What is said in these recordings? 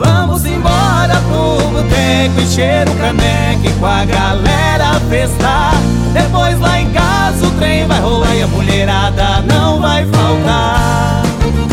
Vamos embora pro boteco, encher o caneco e com a galera festar. Depois lá em casa o trem vai rolar e a mulherada não vai faltar.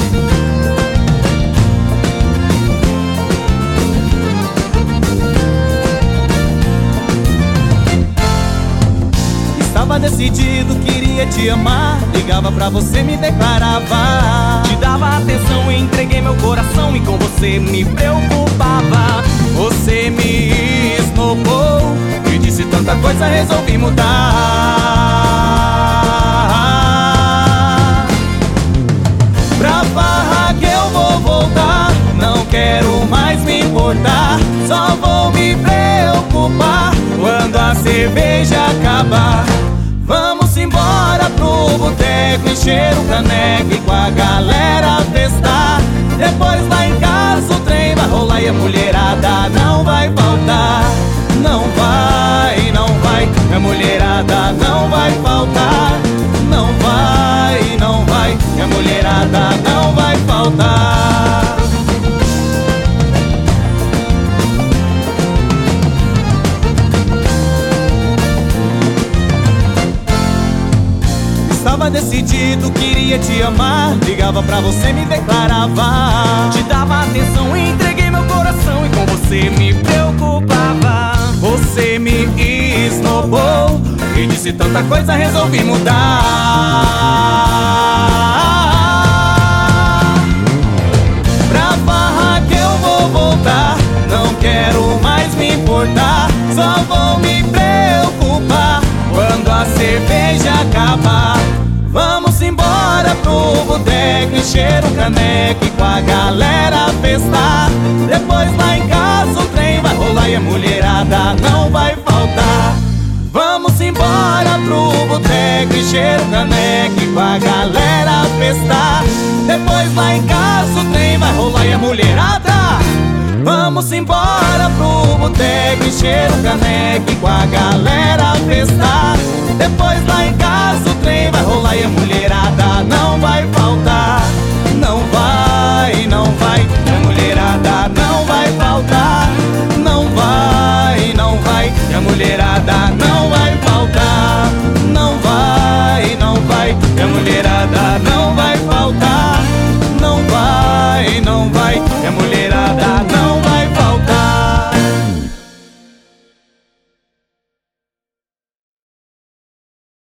Estava decidido, queria te amar. Ligava pra você, me declarava. Te dava atenção, entreguei meu coração e com você me preocupava. Você me esnobou, me disse tanta coisa, resolvi mudar. Pra farra que eu vou voltar, não quero mais me importar. Só vou me preocupar quando a cerveja acabar. Vamos embora pro boteco, encher o caneco e com a galera festar. Depois lá em casa o trem vai rolar e a mulherada não vai faltar. Não vai, não vai, a mulherada não vai faltar. Não vai, não vai, a mulherada não vai faltar. Estava decidido, queria te amar. Ligava pra você, me declarava. Te dava atenção, entreguei meu coração e com você me preocupava. Você me esnobou, me disse tanta coisa, resolvi mudar. Pra farra que eu vou voltar, não quero mais me importar. Só vou me preocupar quando a cerveja acabar. Vamos embora pro boteco, encher o caneco e com a galera festar. Depois lá em casa o trem vai rolar e a mulherada não vai faltar. Vamos embora pro boteco, encher o caneco e com a galera festar. Depois lá em casa o trem vai rolar e a mulherada. Vamos embora pro boteco, encher o caneco e com a galera festar. Depois lá em casa o trem vai rolar e a mulherada não vai